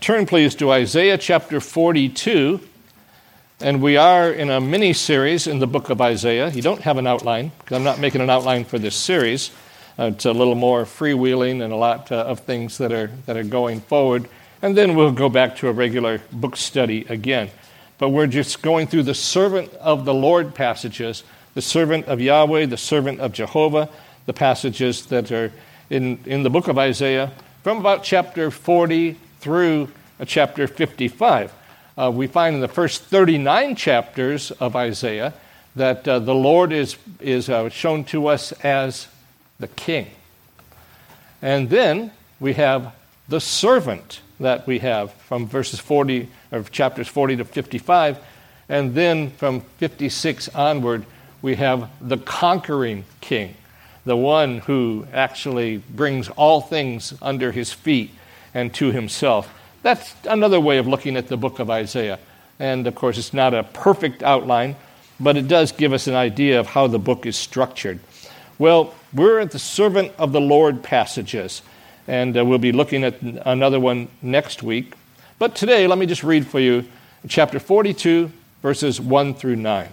Turn, please, to Isaiah chapter 42, and we are in a mini-series in the book of Isaiah. You don't have an outline, because I'm not making an outline for this series. It's a little more freewheeling and a lot of things that are going forward, and then we'll go back to a regular book study again. But we're just going through the servant of the Lord passages, the servant of Yahweh, the servant of Jehovah, the passages that are in the book of Isaiah from about chapter 40 through chapter 55. We find in the first 39 chapters of Isaiah that the Lord is shown to us as the king. And then we have the servant that we have from verses 40 of chapters 40 to 55, and then from 56 onward we have the conquering king, the one who actually brings all things under his feet and to himself. That's another way of looking at the book of Isaiah. And of course, it's not a perfect outline, but it does give us an idea of how the book is structured. Well, we're at the servant of the Lord passages, and we'll be looking at another one next week. But today, let me just read for you chapter 42, verses 1 through 9.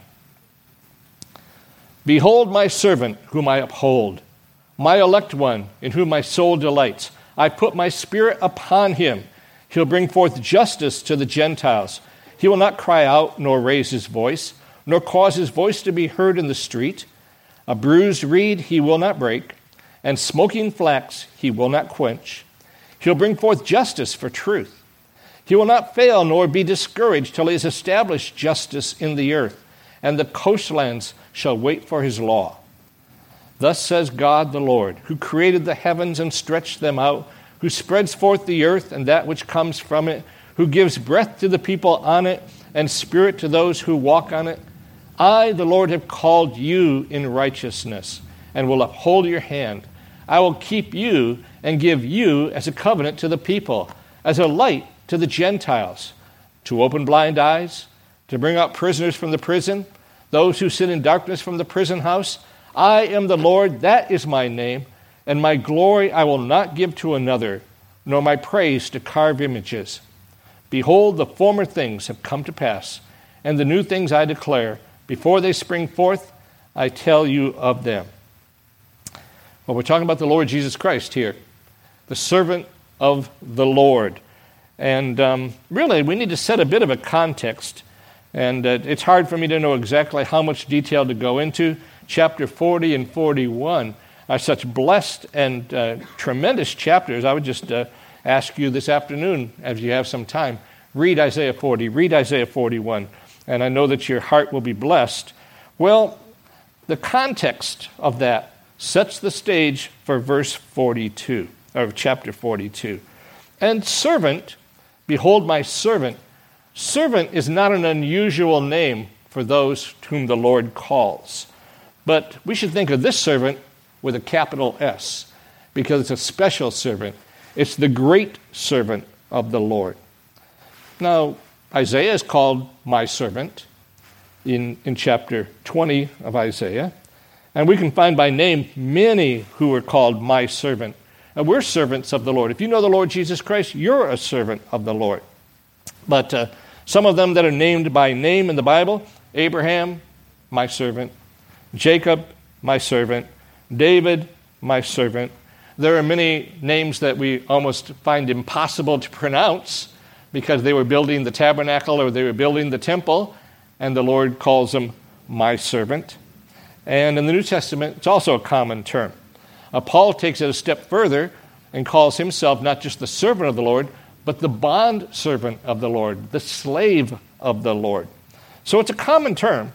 Behold my servant, whom I uphold, my elect one, in whom my soul delights. I put my spirit upon him. He'll bring forth justice to the Gentiles. He will not cry out, nor raise his voice, nor cause his voice to be heard in the street. A bruised reed he will not break, and smoking flax he will not quench. He'll bring forth justice for truth. He will not fail, nor be discouraged, till he has established justice in the earth, and the coastlands shall wait for his law. Thus says God the Lord, who created the heavens and stretched them out, who spreads forth the earth and that which comes from it, who gives breath to the people on it and spirit to those who walk on it. I, the Lord, have called you in righteousness and will uphold your hand. I will keep you and give you as a covenant to the people, as a light to the Gentiles, to open blind eyes, to bring out prisoners from the prison, those who sit in darkness from the prison house. I am the Lord, that is my name, and my glory I will not give to another, nor my praise to carved images. Behold, the former things have come to pass, and the new things I declare. Before they spring forth, I tell you of them. Well, we're talking about the Lord Jesus Christ here, the servant of the Lord. And really, we need to set a bit of a context. And it's hard for me to know exactly how much detail to go into. Chapter 40 and 41 are such blessed and tremendous chapters. I would just ask you this afternoon, as you have some time, read Isaiah 40, read Isaiah 41, and I know that your heart will be blessed. Well, the context of that sets the stage for verse 42, or chapter 42. And servant, behold my servant. Servant is not an unusual name for those whom the Lord calls. But we should think of this servant with a capital S, because it's a special servant. It's the great servant of the Lord. Now, Isaiah is called my servant in chapter 20 of Isaiah. And we can find by name many who are called my servant. And we're servants of the Lord. If you know the Lord Jesus Christ, you're a servant of the Lord. But some of them that are named by name in the Bible, Abraham, my servant. Jacob, my servant. David, my servant. There are many names that we almost find impossible to pronounce because they were building the tabernacle or they were building the temple, and the Lord calls them my servant. And in the New Testament, it's also a common term. Paul takes it a step further and calls himself not just the servant of the Lord, but the bond servant of the Lord, the slave of the Lord. So it's a common term.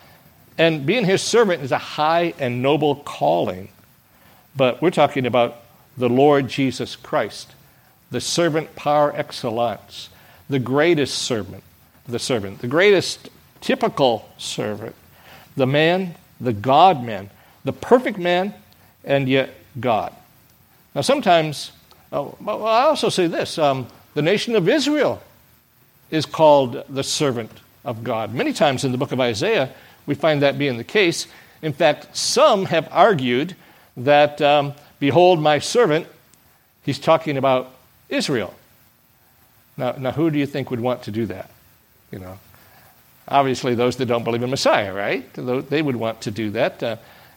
And being his servant is a high and noble calling. But we're talking about the Lord Jesus Christ, the servant par excellence, the greatest servant, the greatest typical servant, the man, the God-man, the perfect man, and yet God. Now sometimes, I also say this, the nation of Israel is called the servant of God. Many times in the book of Isaiah, we find that being the case. In fact, some have argued that, behold my servant, he's talking about Israel. Now, who do you think would want to do that? You know, obviously those that don't believe in Messiah, right? They would want to do that.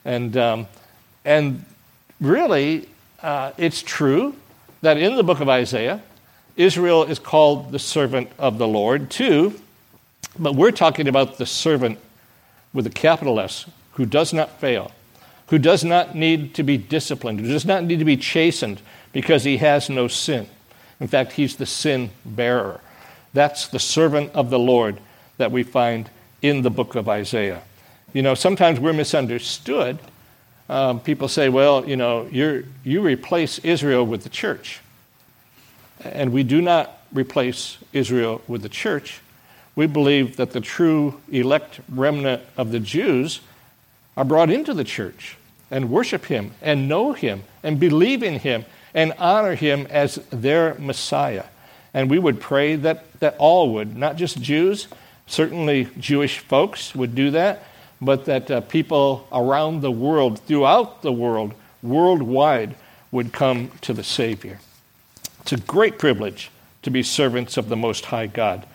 And really, it's true that in the book of Isaiah, Israel is called the servant of the Lord too, but we're talking about the servant with a capital S, who does not fail, who does not need to be disciplined, who does not need to be chastened because he has no sin. In fact, he's the sin bearer. That's the servant of the Lord that we find in the book of Isaiah. You know, sometimes we're misunderstood. People say, well, you know, you replace Israel with the church. And we do not replace Israel with the church. We believe that the true elect remnant of the Jews are brought into the church and worship him and know him and believe in him and honor him as their Messiah. And we would pray that all would, not just Jews, certainly Jewish folks would do that, but that people around the world, throughout the world, worldwide, would come to the Savior. It's a great privilege to be servants of the Most High God.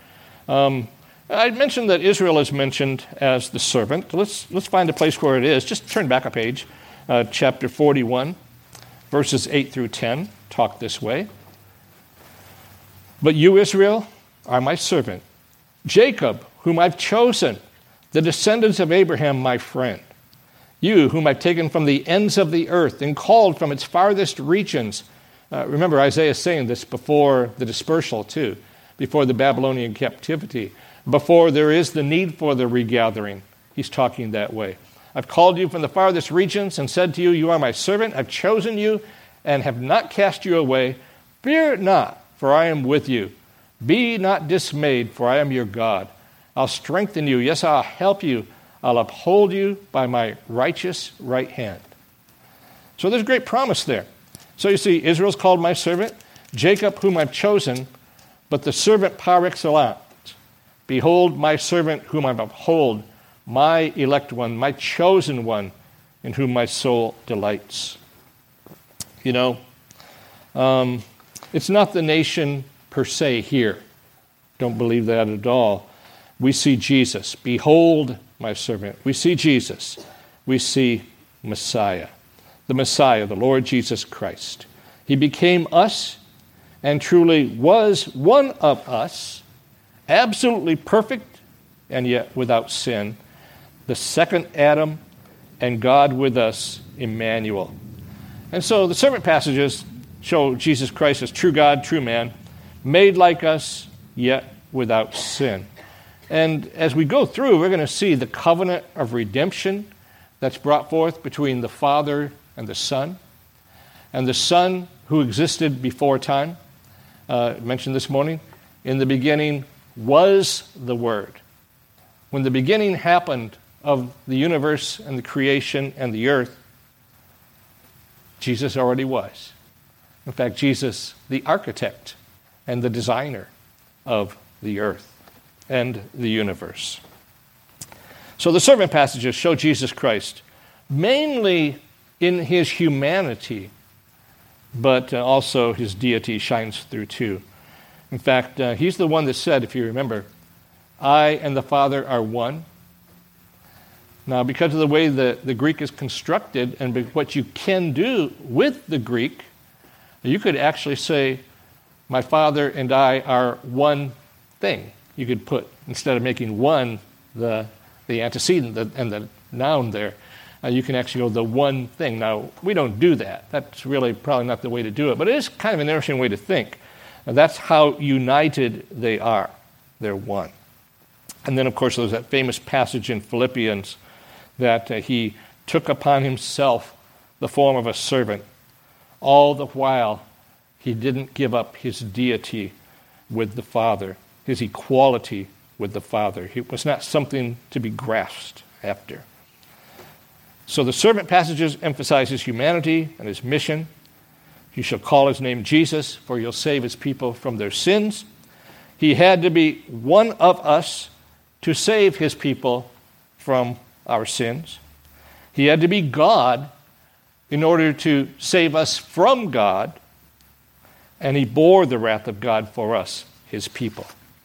I mentioned that Israel is mentioned as the servant. Let's find a place where it is. Just turn back a page. Chapter 41, verses 8 through 10 talk this way. But you, Israel, are my servant, Jacob, whom I've chosen, the descendants of Abraham, my friend. You, whom I've taken from the ends of the earth and called from its farthest regions. Remember, Isaiah is saying this before the dispersal, too, before the Babylonian captivity, before there is the need for the regathering. He's talking that way. I've called you from the farthest regions and said to you, you are my servant. I've chosen you and have not cast you away. Fear not, for I am with you. Be not dismayed, for I am your God. I'll strengthen you. Yes, I'll help you. I'll uphold you by my righteous right hand. So there's great promise there. So you see, Israel's called my servant, Jacob, whom I've chosen, but the servant par excellence. Behold, my servant whom I uphold, my elect one, my chosen one, in whom my soul delights. You know, it's not the nation per se here. Don't believe that at all. We see Jesus. Behold, my servant. We see Jesus. We see Messiah. The Messiah, the Lord Jesus Christ. He became us and truly was one of us, absolutely perfect and yet without sin, the second Adam, and God with us, Emmanuel. And so the servant passages show Jesus Christ as true God, true man, made like us, yet without sin. And as we go through, we're going to see the covenant of redemption that's brought forth between the Father and the Son who existed before time. Mentioned this morning, in the beginning was the Word. When the beginning happened of the universe and the creation and the earth, Jesus already was. In fact, Jesus, the architect and the designer of the earth and the universe. So the servant passages show Jesus Christ mainly in his humanity, but also his deity shines through too. In fact, he's the one that said, if you remember, I and the Father are one. Now, because of the way the Greek is constructed and what you can do with the Greek, you could actually say, my Father and I are one thing. You could put, instead of making one the antecedent and the noun there, you can actually go the one thing. Now, we don't do that. That's really probably not the way to do it, but it is kind of an interesting way to think. And that's how united they are. They're one. And then, of course, there's that famous passage in Philippians that he took upon himself the form of a servant. All the while, he didn't give up his deity with the Father, his equality with the Father. It was not something to be grasped after. So the servant passages emphasize his humanity and his mission. You shall call his name Jesus, for he'll save his people from their sins. He had to be one of us to save his people from our sins. He had to be God in order to save us from God, and he bore the wrath of God for us. his people.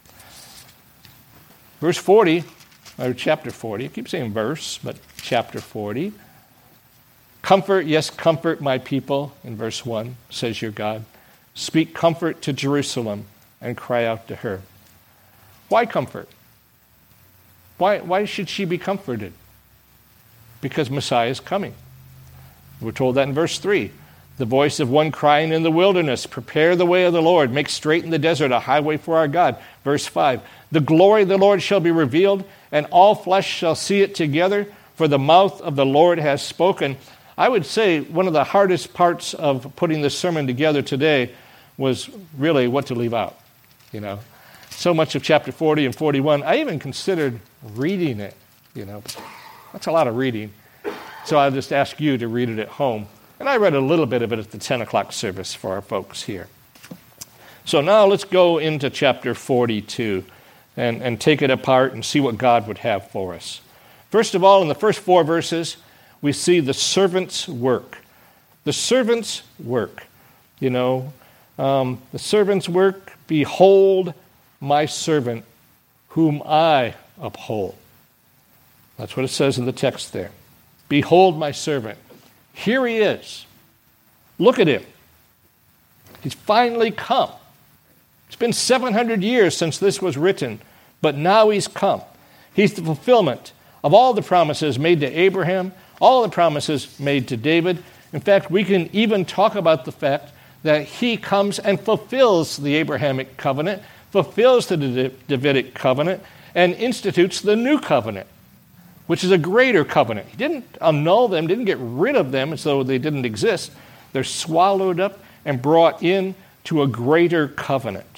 Verse 40, or chapter 40, I keep saying verse, but chapter 40. Comfort, yes, comfort my people, in verse 1, says your God. Speak comfort to Jerusalem and cry out to her. Why comfort? Why should she be comforted? Because Messiah is coming. We're told that in verse 3. The voice of one crying in the wilderness, prepare the way of the Lord, make straight in the desert a highway for our God. Verse 5. The glory of the Lord shall be revealed, and all flesh shall see it together, for the mouth of the Lord has spoken. I would say one of the hardest parts of putting this sermon together today was really what to leave out. So much of chapter 40 and 41, I even considered reading it. That's a lot of reading. So I'll just ask you to read it at home. And I read a little bit of it at the 10 o'clock service for our folks here. So now let's go into chapter 42 and take it apart and see what God would have for us. First of all, in the first 4 verses, we see the servant's work. The servant's work. The servant's work, behold my servant whom I uphold. That's what it says in the text there. Behold my servant. Here he is. Look at him. He's finally come. It's been 700 years since this was written, but now he's come. He's the fulfillment of all the promises made to Abraham, all the promises made to David. In fact, we can even talk about the fact that he comes and fulfills the Abrahamic covenant, fulfills the Davidic covenant, and institutes the new covenant, which is a greater covenant. He didn't annul them, didn't get rid of them as though they didn't exist. They're swallowed up and brought in to a greater covenant.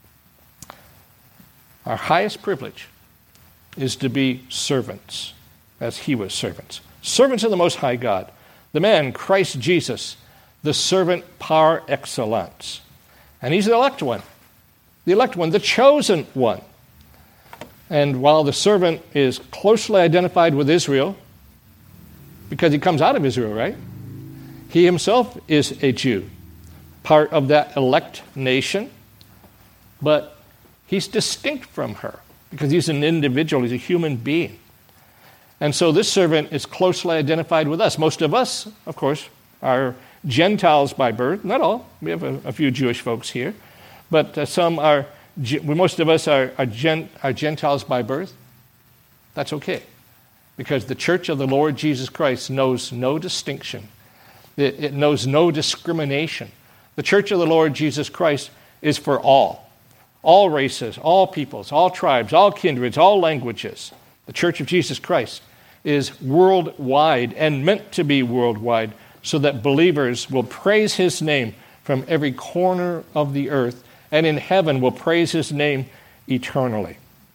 Our highest privilege is to be servants, as he was servants. Servants of the Most High God. The man, Christ Jesus, the servant par excellence. And he's the elect one, the chosen one. And while the servant is closely identified with Israel, because he comes out of Israel, right? He himself is a Jew, part of that elect nation, but he's distinct from her because he's an individual, he's a human being. And so this servant is closely identified with us. Most of us, of course, are Gentiles by birth. Not all. We have a few Jewish folks here. But most of us are Gentiles by birth. That's okay. Because the church of the Lord Jesus Christ knows no distinction. It knows no discrimination. The church of the Lord Jesus Christ is for all races, all peoples, all tribes, all kindreds, all languages. The church of Jesus Christ is worldwide and meant to be worldwide so that believers will praise his name from every corner of the earth and in heaven will praise his name eternally.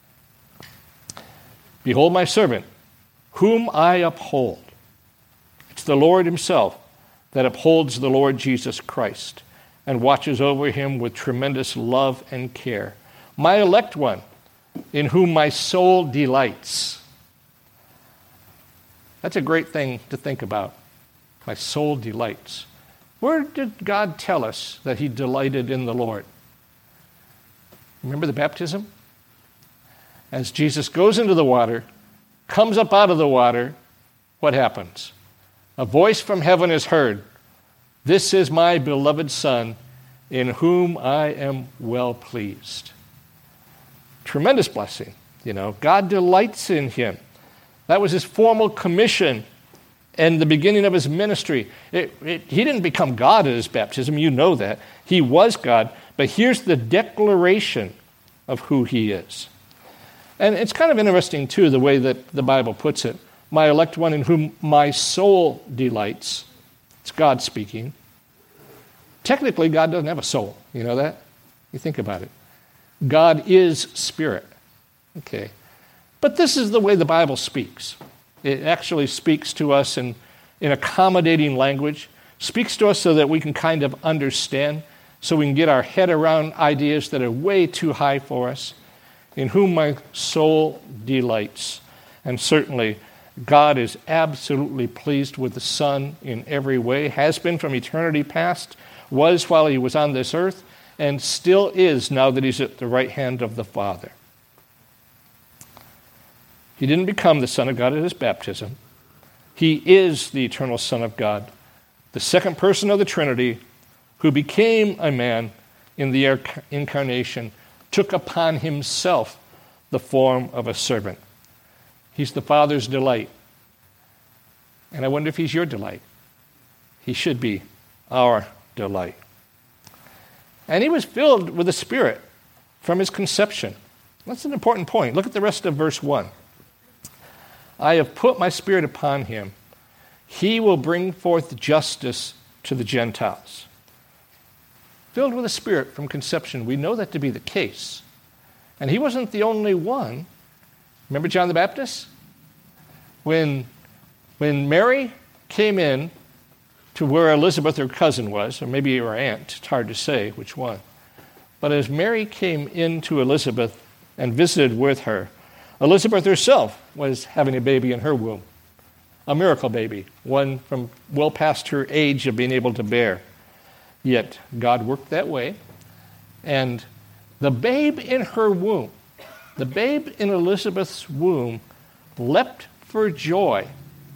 Behold my servant, whom I uphold. It's the Lord himself that upholds the Lord Jesus Christ and watches over him with tremendous love and care. My elect one, in whom my soul delights. That's a great thing to think about. My soul delights. Where did God tell us that he delighted in the Lord? Remember the baptism? As Jesus goes into the water, comes up out of the water, what happens? A voice from heaven is heard. This is my beloved Son, in whom I am well pleased. Tremendous blessing. God delights in him. That was his formal commission and the beginning of his ministry. He didn't become God at his baptism. You know that. He was God. But here's the declaration of who he is. And it's kind of interesting, too, the way that the Bible puts it. My elect one in whom my soul delights. It's God speaking. Technically, God doesn't have a soul. You know that? You think about it. God is spirit. Okay. But this is the way the Bible speaks. It actually speaks to us in accommodating language, speaks to us so that we can kind of understand, so we can get our head around ideas that are way too high for us. In whom my soul delights. And certainly, God is absolutely pleased with the Son in every way, has been from eternity past, was while he was on this earth, and still is now that he's at the right hand of the Father. He didn't become the Son of God at his baptism. He is the eternal Son of God, the second person of the Trinity, who became a man in the incarnation, took upon himself the form of a servant. He's the Father's delight. And I wonder if he's your delight. He should be our delight. And he was filled with the Spirit from his conception. That's an important point. Look at the rest of verse 1. I have put my Spirit upon him. He will bring forth justice to the Gentiles. Filled with the Spirit from conception. We know that to be the case. And he wasn't the only one. Remember John the Baptist? When Mary came in to where Elizabeth, her cousin, was, or maybe her aunt, it's hard to say which one. But as Mary came in to Elizabeth and visited with her, Elizabeth herself was having a baby in her womb, a miracle baby, one from well past her age of being able to bear. Yet God worked that way, and the babe in her womb, the babe in Elizabeth's womb, leapt for joy.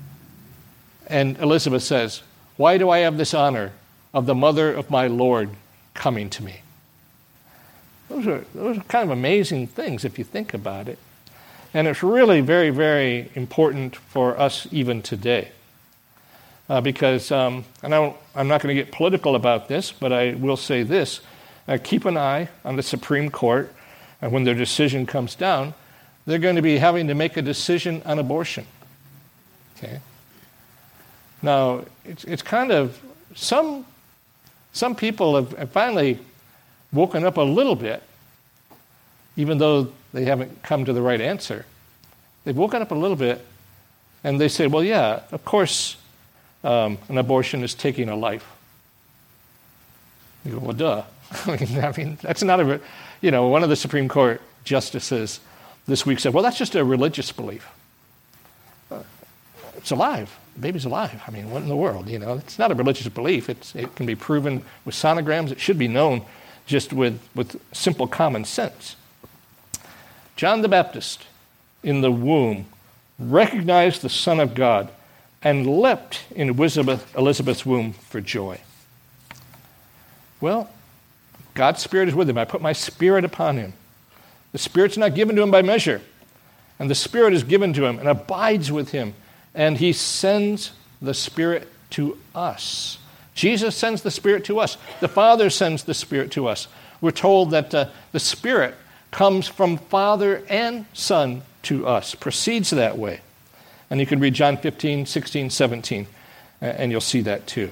And Elizabeth says, why do I have this honor of the mother of my Lord coming to me? Those are kind of amazing things if you think about it. And it's really very, very important for us even today. Because, and I'm not going to get political about this, but I will say this. Keep an eye on the Supreme Court, and when their decision comes down, they're going to be having to make a decision on abortion. Okay? Now, it's kind of, some people have finally woken up a little bit, even though they haven't come to the right answer. They've woken up a little bit, and they say, well, yeah, of course, an abortion is taking a life. You go, well, duh. I mean, that's not one of the Supreme Court justices this week said, well, that's just a religious belief. It's alive. The baby's alive. I mean, what in the world? It's not a religious belief. It can be proven with sonograms. It should be known just with simple common sense. John the Baptist, in the womb, recognized the Son of God and leapt in Elizabeth's womb for joy. Well, God's Spirit is with him. I put my Spirit upon him. The Spirit's not given to him by measure. And the Spirit is given to him and abides with him. And he sends the Spirit to us. Jesus sends the Spirit to us. The Father sends the Spirit to us. We're told that the Spirit comes from Father and Son to us, proceeds that way. And you can read John 15, 16, 17, and you'll see that too.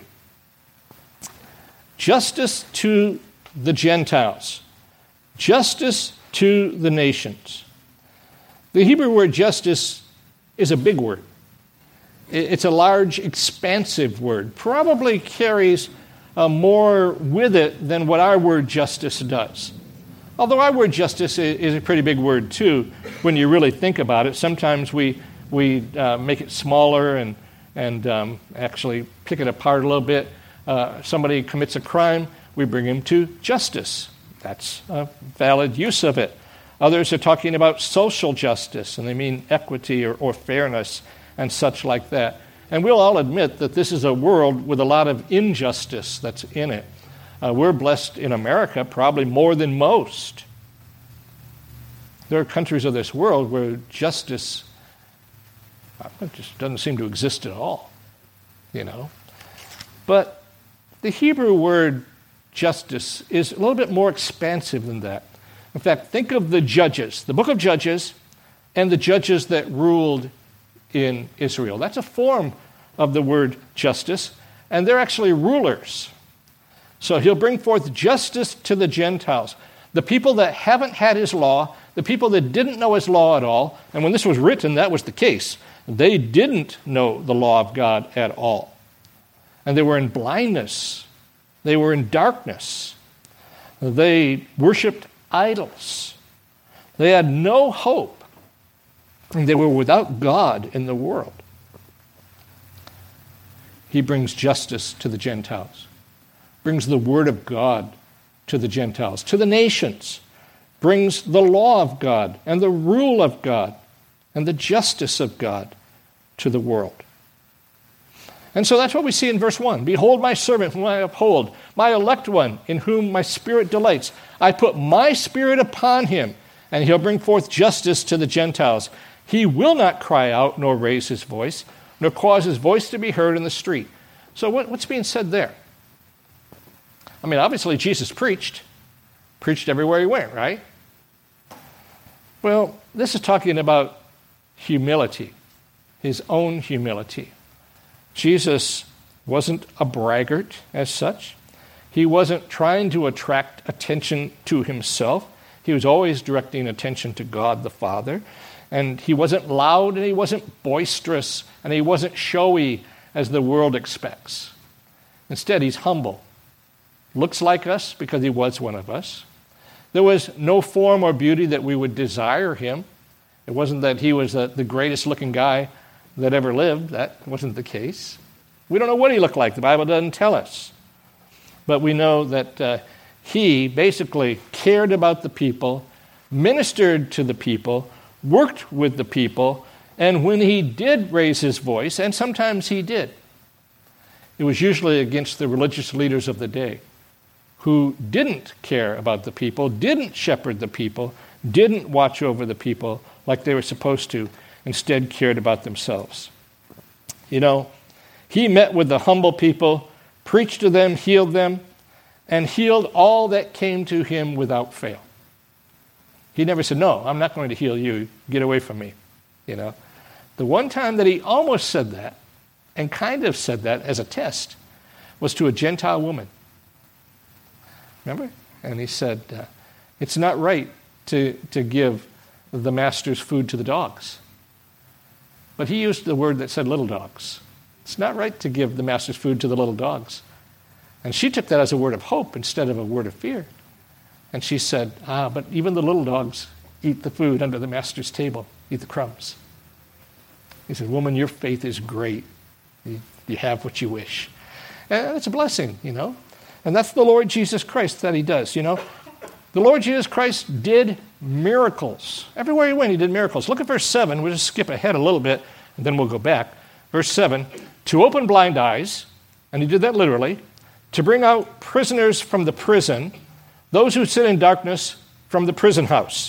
Justice to the Gentiles. Justice to the nations. The Hebrew word justice is a big word. It's a large, expansive word. Probably carries more with it than what our word justice does. Although our word justice is a pretty big word too, when you really think about it. Sometimes we make it smaller and actually pick it apart a little bit. Somebody commits a crime, we bring him to justice. That's a valid use of it. Others are talking about social justice, and they mean equity or fairness and such like that. And we'll all admit that this is a world with a lot of injustice that's in it. We're blessed in America probably more than most. There are countries of this world where justice just doesn't seem to exist at all, But the Hebrew word justice is a little bit more expansive than that. In fact, think of the judges, the book of Judges, and the judges that ruled in Israel. That's a form of the word justice, and they're actually rulers. So he'll bring forth justice to the Gentiles, the people that haven't had his law, the people that didn't know his law at all. And when this was written, that was the case. They didn't know the law of God at all. And they were in blindness. They were in darkness. They worshiped idols. They had no hope. And they were without God in the world. He brings justice to the Gentiles. Brings the word of God to the Gentiles, to the nations, brings the law of God and the rule of God and the justice of God to the world. And so that's what we see in verse 1. Behold my servant whom I uphold, my elect one in whom my spirit delights. I put my spirit upon him, and he'll bring forth justice to the Gentiles. He will not cry out nor raise his voice, nor cause his voice to be heard in the street. So what's being said there? I mean, obviously Jesus preached everywhere he went, right? Well, this is talking about humility, his own humility. Jesus wasn't a braggart as such. He wasn't trying to attract attention to himself. He was always directing attention to God the Father. And he wasn't loud, and he wasn't boisterous, and he wasn't showy as the world expects. Instead, he's humble. Looks like us because he was one of us. There was no form or beauty that we would desire him. It wasn't that he was the greatest looking guy that ever lived. That wasn't the case. We don't know what he looked like. The Bible doesn't tell us. But we know that he basically cared about the people, ministered to the people, worked with the people, and when he did raise his voice, and sometimes he did, it was usually against the religious leaders of the day who didn't care about the people, didn't shepherd the people, didn't watch over the people like they were supposed to, instead cared about themselves. You know, he met with the humble people, preached to them, healed them, and healed all that came to him without fail. He never said, no, I'm not going to heal you. Get away from me. You know, the one time that he almost said that, and kind of said that as a test, was to a Gentile woman. Remember? And he said, it's not right to give the master's food to the dogs. But he used the word that said little dogs. It's not right to give the master's food to the little dogs. And she took that as a word of hope instead of a word of fear. And she said, but even the little dogs eat the food under the master's table, eat the crumbs. He said, woman, your faith is great. You have what you wish. And it's a blessing, you know. And that's the Lord Jesus Christ that he does, you know. The Lord Jesus Christ did miracles. Everywhere he went, he did miracles. Look at verse 7. We'll just skip ahead a little bit, and then we'll go back. Verse 7, to open blind eyes, and he did that literally, to bring out prisoners from the prison, those who sit in darkness from the prison house.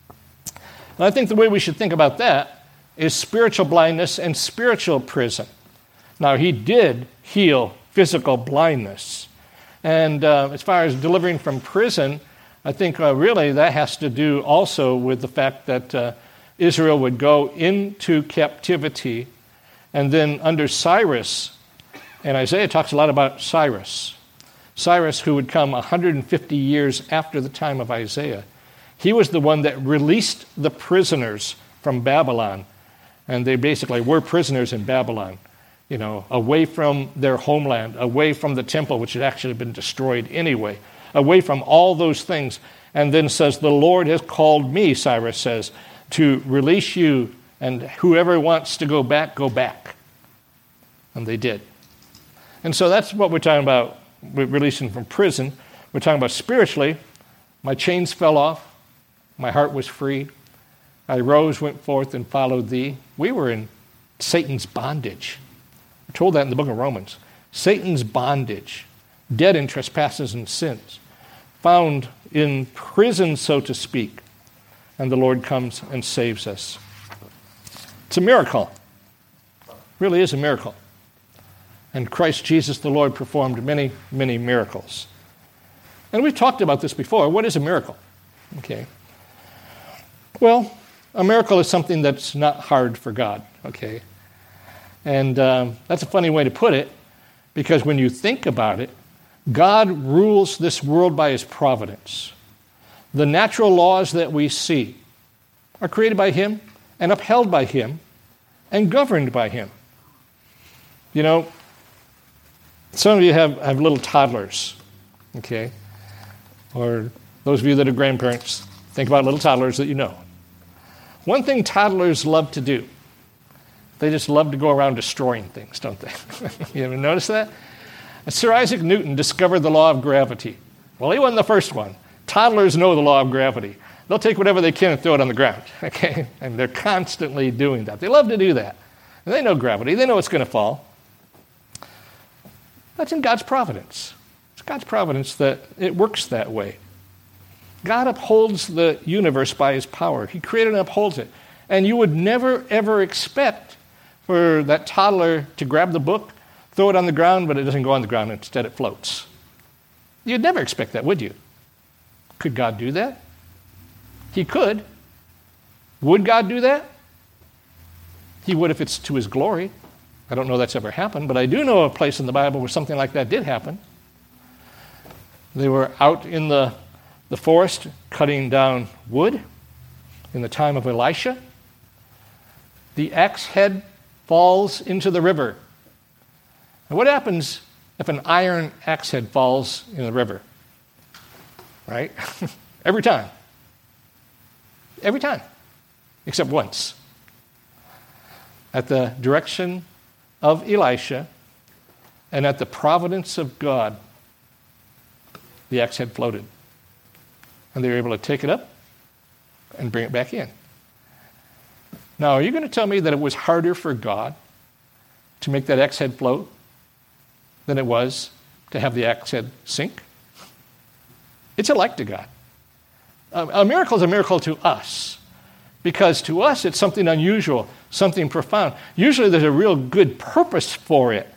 And I think the way we should think about that is spiritual blindness and spiritual prison. Now, he did heal physical blindness. And as far as delivering from prison, I think really that has to do also with the fact that Israel would go into captivity, and then under Cyrus, and Isaiah talks a lot about Cyrus, who would come 150 years after the time of Isaiah. He was the one that released the prisoners from Babylon, and they basically were prisoners in Babylon, you know, away from their homeland, away from the temple, which had actually been destroyed anyway, away from all those things, and then says, the Lord has called me, Cyrus says, to release you, and whoever wants to go back, go back. And they did. And so that's what we're talking about, releasing from prison. We're talking about spiritually. My chains fell off. My heart was free. I rose, went forth, and followed thee. We were in Satan's bondage. We're told that in the book of Romans. Satan's bondage, dead in trespasses and sins, found in prison, so to speak, and the Lord comes and saves us. It's a miracle. It really is a miracle. And Christ Jesus the Lord performed many, many miracles. And we've talked about this before. What is a miracle? Okay. Well, a miracle is something that's not hard for God, okay? And that's a funny way to put it, because when you think about it, God rules this world by his providence. The natural laws that we see are created by him and upheld by him and governed by him. You know, some of you have little toddlers, okay? Or those of you that are grandparents, think about little toddlers that you know. One thing toddlers love to do, they just love to go around destroying things, don't they? You ever notice that? Sir Isaac Newton discovered the law of gravity. Well, he wasn't the first one. Toddlers know the law of gravity. They'll take whatever they can and throw it on the ground, okay? And they're constantly doing that. They love to do that. And they know gravity. They know it's going to fall. That's in God's providence. It's God's providence that it works that way. God upholds the universe by his power. He created and upholds it. And you would never, ever expect for that toddler to grab the book, throw it on the ground, but it doesn't go on the ground. Instead, it floats. You'd never expect that, would you? Could God do that? He could. Would God do that? He would if it's to his glory. I don't know that's ever happened, but I do know a place in the Bible where something like that did happen. They were out in the forest cutting down wood in the time of Elisha. The axe head falls into the river. And what happens if an iron axe head falls in the river? Right? Every time. Every time. Except once. At the direction of Elisha and at the providence of God, the axe head floated. And they were able to take it up and bring it back in. Now, are you going to tell me that it was harder for God to make that axe head float than it was to have the axe head sink? It's alike to God. A miracle is a miracle to us because to us it's something unusual, something profound. Usually there's a real good purpose for it.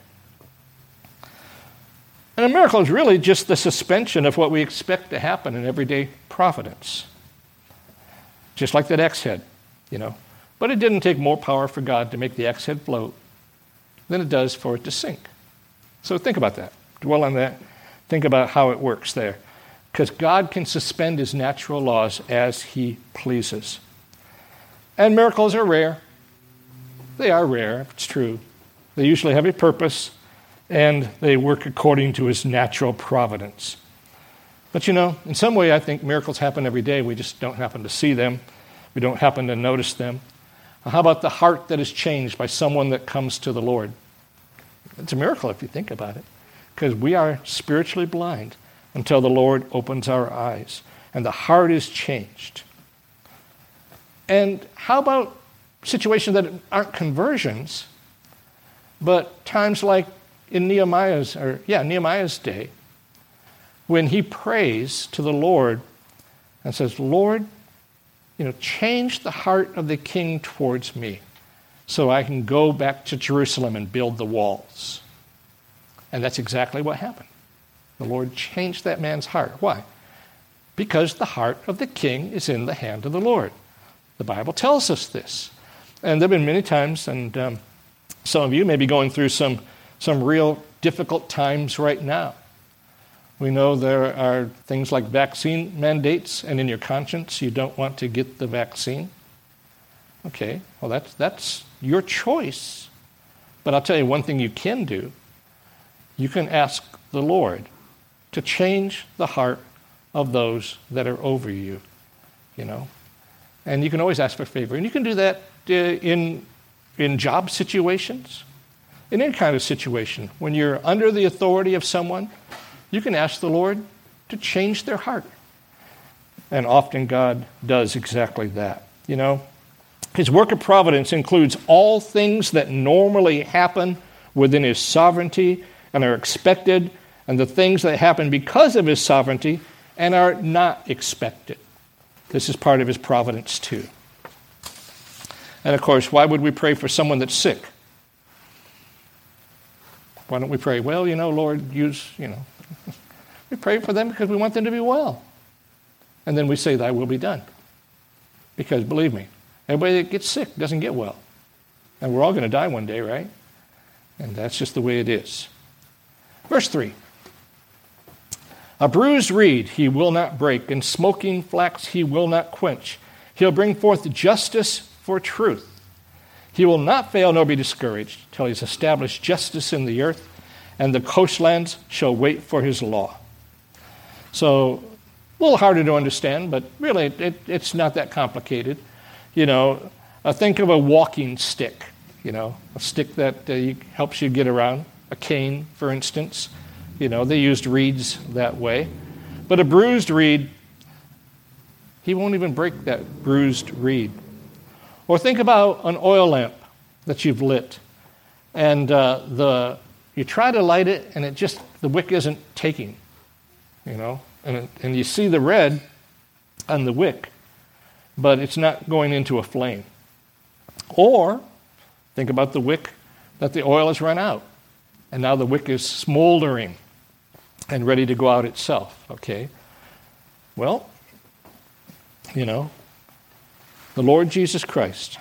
And a miracle is really just the suspension of what we expect to happen in everyday providence. Just like that axe head, you know. But it didn't take more power for God to make the axe head float than it does for it to sink. So think about that. Dwell on that. Think about how it works there. Because God can suspend his natural laws as he pleases. And miracles are rare. They are rare, it's true. They usually have a purpose, and they work according to his natural providence. But you know, in some way I think miracles happen every day. We just don't happen to see them. We don't happen to notice them. How about the heart that is changed by someone that comes to the Lord? It's a miracle if you think about it, because we are spiritually blind until the Lord opens our eyes, and the heart is changed. And how about situations that aren't conversions, but times like in Nehemiah's day, when he prays to the Lord and says, Lord, change the heart of the king towards me so I can go back to Jerusalem and build the walls. And that's exactly what happened. The Lord changed that man's heart. Why? Because the heart of the king is in the hand of the Lord. The Bible tells us this. And there have been many times, and some of you may be going through some real difficult times right now. We know there are things like vaccine mandates, and in your conscience you don't want to get the vaccine. Okay, well that's your choice. But I'll tell you one thing you can do. You can ask the Lord to change the heart of those that are over you, And you can always ask for favor. And you can do that in job situations, in any kind of situation. When you're under the authority of someone, you can ask the Lord to change their heart. And often God does exactly that. His work of providence includes all things that normally happen within his sovereignty and are expected, and the things that happen because of his sovereignty and are not expected. This is part of his providence too. And of course, why would we pray for someone that's sick? Why don't we pray, well, Lord, we pray for them because we want them to be well. And then we say, thy will be done. Because believe me, everybody that gets sick doesn't get well. And we're all going to die one day, right? And that's just the way it is. Verse 3. A bruised reed he will not break, and smoking flax he will not quench. He'll bring forth justice for truth. He will not fail nor be discouraged till he's established justice in the earth, and the coastlands shall wait for his law. So, a little harder to understand, but really it's not that complicated. Think of a walking stick, a stick that helps you get around, a cane, for instance. They used reeds that way. But a bruised reed, he won't even break that bruised reed. Or think about an oil lamp that you've lit, and you try to light it, and the wick isn't taking, and you see the red on the wick, but it's not going into a flame. Or think about the wick that the oil has run out, and now the wick is smoldering and ready to go out itself, okay? Well, the Lord Jesus Christ,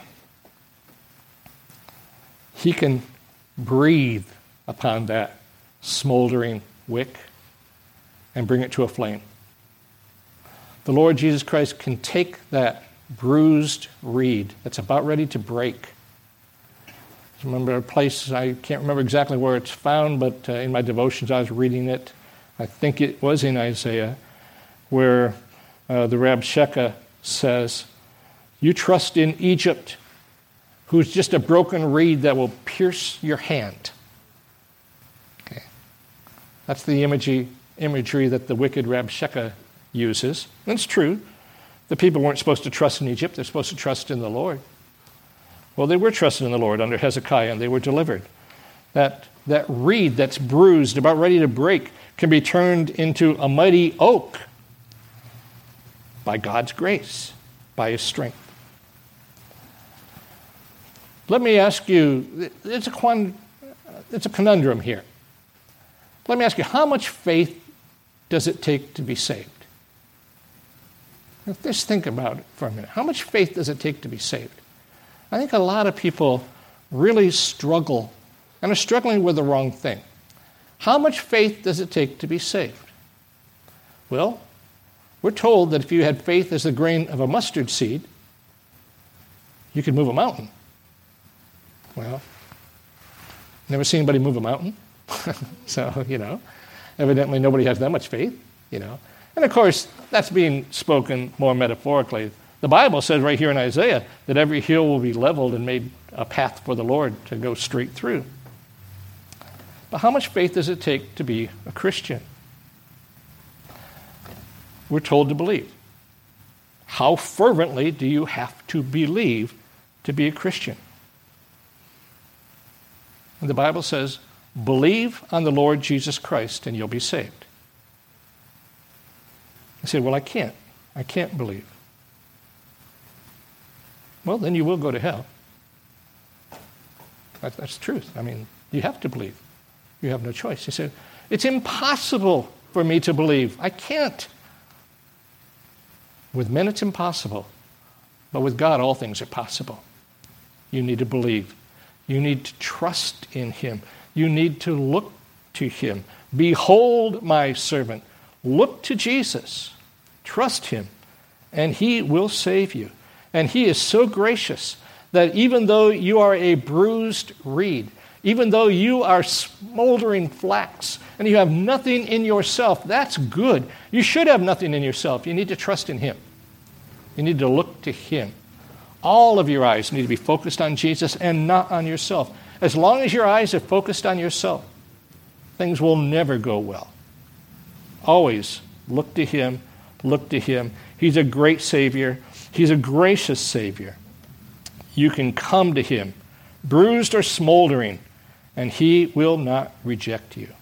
he can breathe upon that smoldering wick and bring it to a flame. The Lord Jesus Christ can take that bruised reed that's about ready to break. I remember a place, I can't remember exactly where it's found, but in my devotions I was reading it. I think it was in Isaiah, where the Rabshakeh says, "You trust in Egypt, who's just a broken reed that will pierce your hand." Okay. That's the imagery that the wicked Rabshakeh uses. And it's true. The people weren't supposed to trust in Egypt. They're supposed to trust in the Lord. Well, they were trusting in the Lord under Hezekiah, and they were delivered. That reed that's bruised, about ready to break, can be turned into a mighty oak by God's grace, by his strength. Let me ask you, it's a conundrum here. Let me ask you, how much faith does it take to be saved? Just think about it for a minute. How much faith does it take to be saved? I think a lot of people really struggle and are struggling with the wrong thing. How much faith does it take to be saved? Well, we're told that if you had faith as the grain of a mustard seed, you could move a mountain. Well, never seen anybody move a mountain. So, evidently nobody has that much faith, And of course, that's being spoken more metaphorically. The Bible says right here in Isaiah that every hill will be leveled and made a path for the Lord to go straight through. But how much faith does it take to be a Christian? We're told to believe. How fervently do you have to believe to be a Christian? And the Bible says, believe on the Lord Jesus Christ and you'll be saved. I said, well, I can't believe. Well, then you will go to hell. That's the truth. I mean, you have to believe. You have no choice. He said, it's impossible for me to believe. I can't. With men it's impossible, but with God all things are possible. You need to believe. You need to trust in him. You need to look to him. Behold my servant. Look to Jesus. Trust him, and he will save you. And he is so gracious that even though you are a bruised reed, even though you are smoldering flax, and you have nothing in yourself, that's good. You should have nothing in yourself. You need to trust in him. You need to look to him. All of your eyes need to be focused on Jesus and not on yourself. As long as your eyes are focused on yourself, things will never go well. Always look to him. Look to him. He's a great Savior. He's a gracious Savior. You can come to him, bruised or smoldering, and he will not reject you.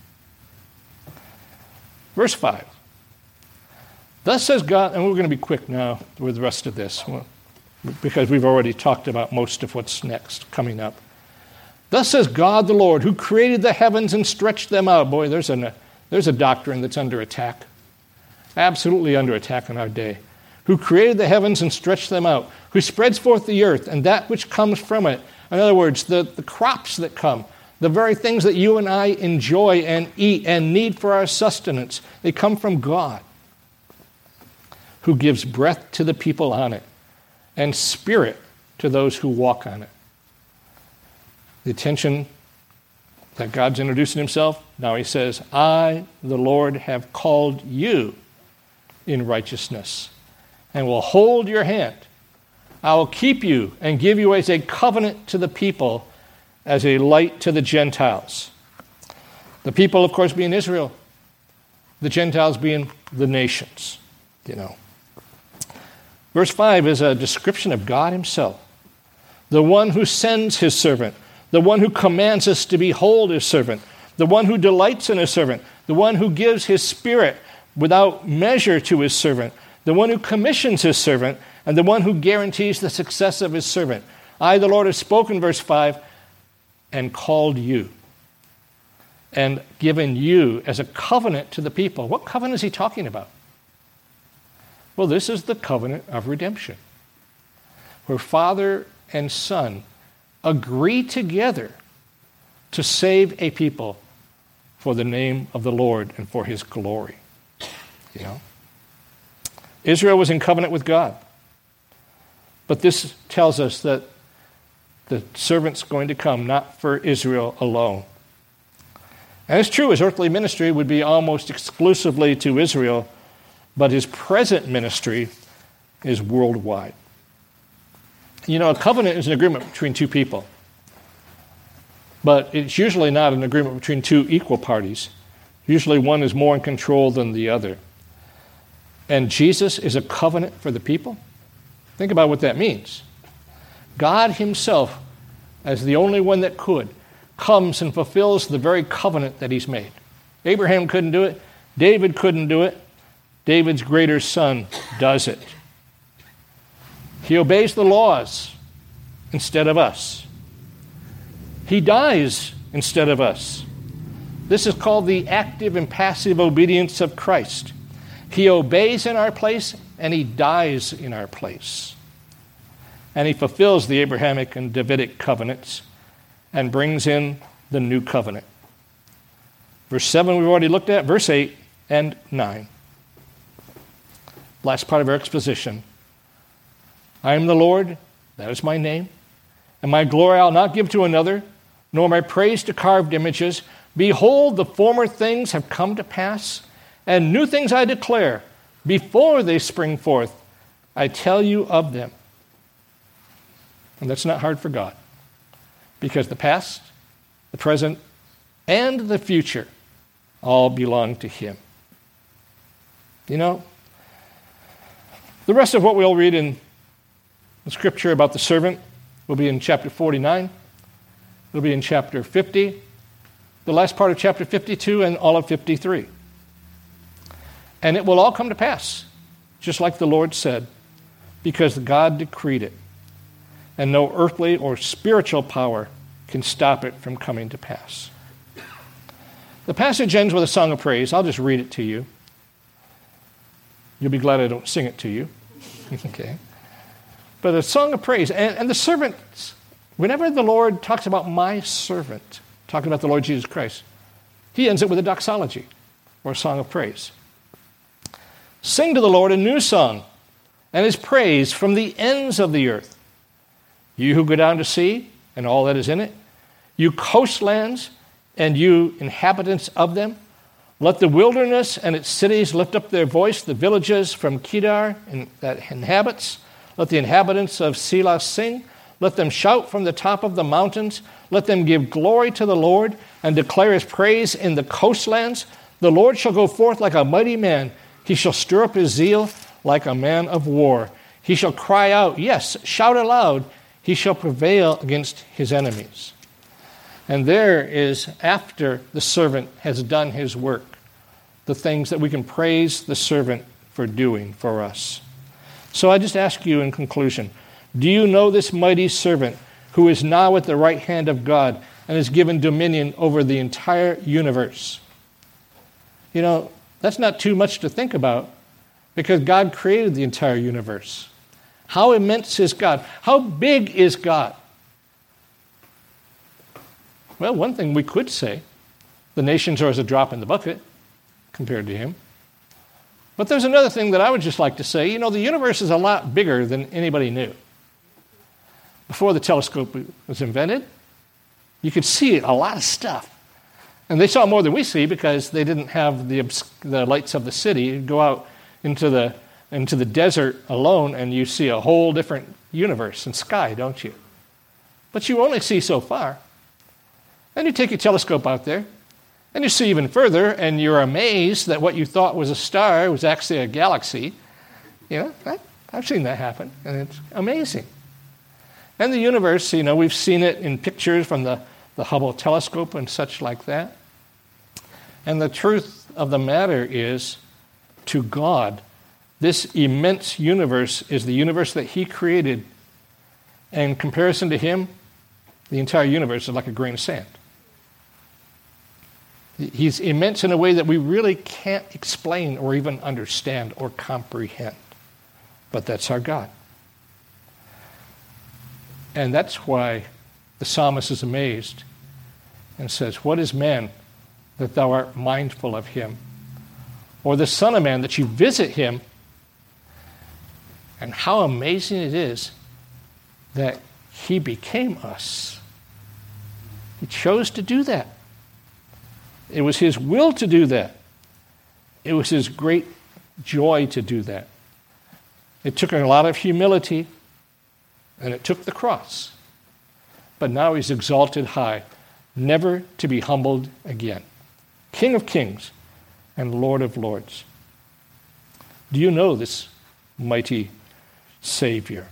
Verse 5. Thus says God, and we're going to be quick now with the rest of this, because we've already talked about most of what's next coming up. Thus says God the Lord, who created the heavens and stretched them out. Boy, there's a doctrine that's under attack. Absolutely under attack in our day. Who created the heavens and stretched them out. Who spreads forth the earth and that which comes from it. In other words, the crops that come. The very things that you and I enjoy and eat and need for our sustenance. They come from God. Who gives breath to the people on it. And spirit to those who walk on it. The attention that God's introducing himself. Now he says, I, the Lord, have called you in righteousness, and will hold your hand. I will keep you and give you as a covenant to the people, as a light to the Gentiles. The people, of course, being Israel. The Gentiles being the nations, Verse 5 is a description of God himself, the one who sends his servant, the one who commands us to behold his servant, the one who delights in his servant, the one who gives his spirit without measure to his servant, the one who commissions his servant, and the one who guarantees the success of his servant. I, the Lord, have spoken, verse 5, and called you, and given you as a covenant to the people. What covenant is he talking about? Well, this is the covenant of redemption, where Father and Son agree together to save a people for the name of the Lord and for his glory. Israel was in covenant with God. But this tells us that the servant's going to come not for Israel alone. And it's true, his earthly ministry would be almost exclusively to Israel, but his present ministry is worldwide. A covenant is an agreement between two people. But it's usually not an agreement between two equal parties. Usually one is more in control than the other. And Jesus is a covenant for the people. Think about what that means. God himself, as the only one that could, comes and fulfills the very covenant that he's made. Abraham couldn't do it. David couldn't do it. David's greater son does it. He obeys the laws instead of us. He dies instead of us. This is called the active and passive obedience of Christ. He obeys in our place and he dies in our place. And he fulfills the Abrahamic and Davidic covenants and brings in the new covenant. Verse 7 we've already looked at. Verse 8 and 9. Last part of our exposition. I am the Lord, that is my name, and my glory I'll not give to another, nor my praise to carved images. Behold, the former things have come to pass, and new things I declare. Before they spring forth, I tell you of them. And that's not hard for God, because the past, the present, and the future all belong to him. The rest of what we'll read in the scripture about the servant will be in chapter 49. It'll be in chapter 50, the last part of chapter 52, and all of 53. And it will all come to pass, just like the Lord said, because God decreed it. And no earthly or spiritual power can stop it from coming to pass. The passage ends with a song of praise. I'll just read it to you. You'll be glad I don't sing it to you. Okay. But a song of praise. And the servants, whenever the Lord talks about my servant, talking about the Lord Jesus Christ, he ends it with a doxology, or a song of praise. Sing to the Lord a new song, and his praise from the ends of the earth. You who go down to sea, and all that is in it, you coastlands, and you inhabitants of them, let the wilderness and its cities lift up their voice, the villages from Kedar that inhabits. Let the inhabitants of Selah sing. Let them shout from the top of the mountains. Let them give glory to the Lord and declare his praise in the coastlands. The Lord shall go forth like a mighty man. He shall stir up his zeal like a man of war. He shall cry out, yes, shout aloud. He shall prevail against his enemies. And there is, after the servant has done his work, the things that we can praise the servant for doing for us. So I just ask you in conclusion, do you know this mighty servant who is now at the right hand of God and is given dominion over the entire universe? That's not too much to think about, because God created the entire universe. How immense is God? How big is God? Well, one thing we could say, the nations are as a drop in the bucket compared to him. But there's another thing that I would just like to say. The universe is a lot bigger than anybody knew. Before the telescope was invented, you could see a lot of stuff. And they saw more than we see because they didn't have the lights of the city. You go out into the desert alone and you see a whole different universe and sky, don't you? But you only see so far. Then you take your telescope out there And you see even further, and you're amazed that what you thought was a star was actually a galaxy. I've seen that happen, and it's amazing. And the universe, we've seen it in pictures from the Hubble telescope and such like that. And the truth of the matter is, to God, this immense universe is the universe that he created. And in comparison to him, the entire universe is like a grain of sand. He's immense in a way that we really can't explain or even understand or comprehend. But that's our God. And that's why the psalmist is amazed and says, "What is man that thou art mindful of him? Or the Son of Man that you visit him?" And how amazing it is that he became us. He chose to do that. It was his will to do that. It was his great joy to do that. It took a lot of humility, and it took the cross. But now he's exalted high, never to be humbled again. King of kings and Lord of lords. Do you know this mighty Savior?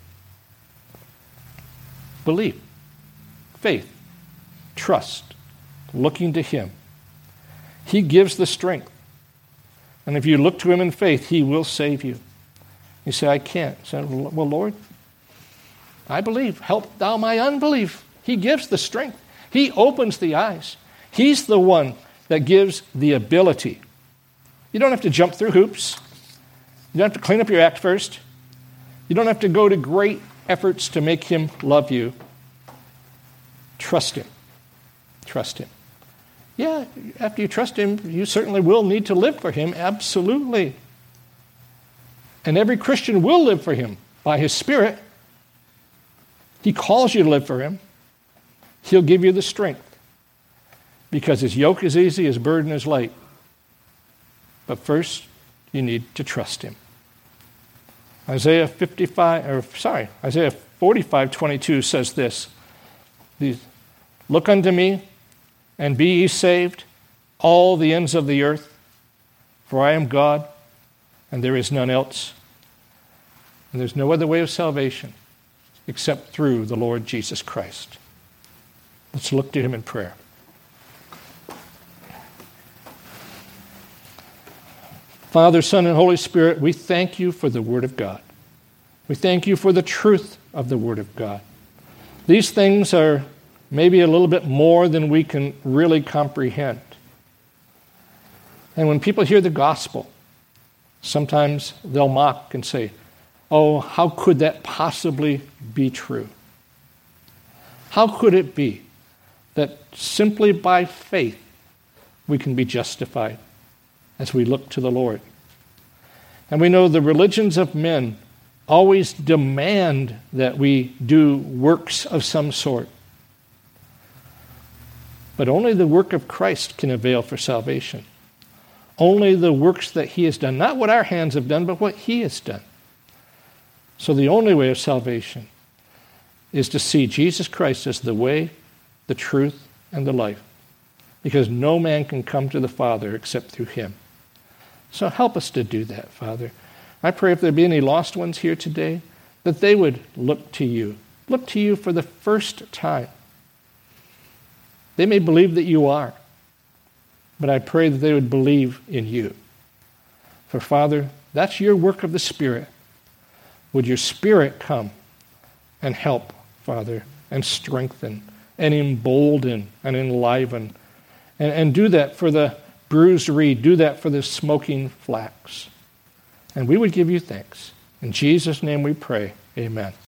Believe, faith, trust, looking to him. He gives the strength. And if you look to him in faith, he will save you. You say, "I can't." I say, "Well, Lord, I believe. Help thou my unbelief." He gives the strength. He opens the eyes. He's the one that gives the ability. You don't have to jump through hoops. You don't have to clean up your act first. You don't have to go to great efforts to make him love you. Trust him. Trust him. Yeah, after you trust him, you certainly will need to live for him, absolutely. And every Christian will live for him by his Spirit. He calls you to live for him. He'll give you the strength because his yoke is easy, his burden is light. But first, you need to trust him. Isaiah 45:22 says this: "Look unto me, and be ye saved, all the ends of the earth, for I am God, and there is none else. And there's no other way of salvation except through the Lord Jesus Christ." Let's look to him in prayer. Father, Son, and Holy Spirit, we thank you for the Word of God. We thank you for the truth of the Word of God. These things are maybe a little bit more than we can really comprehend. And when people hear the gospel, sometimes they'll mock and say, "Oh, how could that possibly be true? How could it be that simply by faith we can be justified as we look to the Lord?" And we know the religions of men always demand that we do works of some sort. But only the work of Christ can avail for salvation. Only the works that he has done, not what our hands have done, but what he has done. So the only way of salvation is to see Jesus Christ as the way, the truth, and the life. Because no man can come to the Father except through him. So help us to do that, Father. I pray if there be any lost ones here today, that they would look to you. Look to you for the first time. They may believe that you are, but I pray that they would believe in you. For Father, that's your work of the Spirit. Would your Spirit come and help, Father, and strengthen, and embolden, and enliven, and do that for the bruised reed, do that for the smoking flax. And we would give you thanks. In Jesus' name we pray, amen.